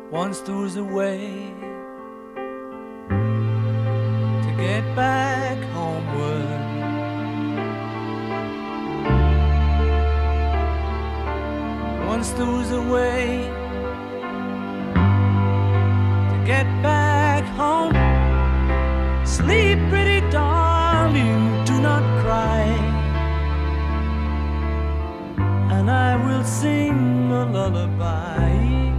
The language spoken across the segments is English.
Once there was a way to get back homeward. Once there was a way to get back home. Sleep, pretty darling, do not cry, and I will sing a lullaby.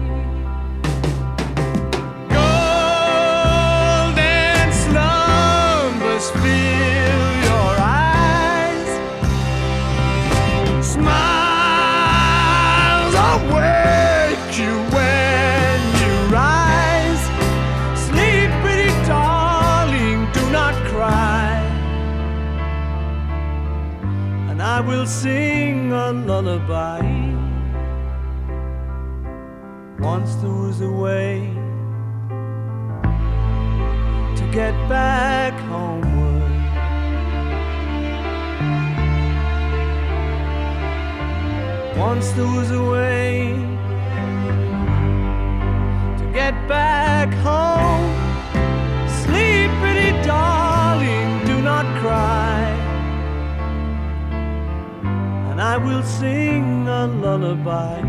Golden slumbers fill your eyes, smiles awake you when you rise. Sleep, pretty darling, do not cry, and I will sing a lullaby. Once there was a way to get back homeward. Once there was a way to get back home. Sleep, pretty darling, do not cry, and I will sing a lullaby.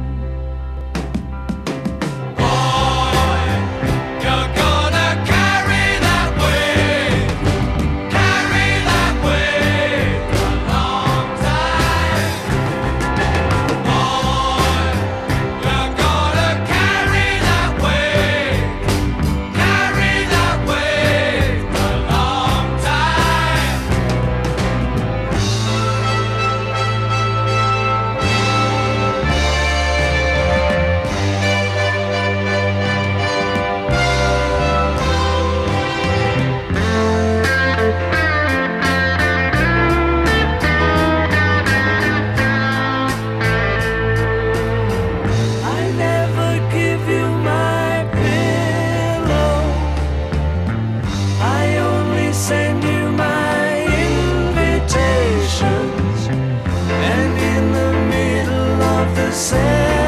Send you my invitations, and in the middle of the sand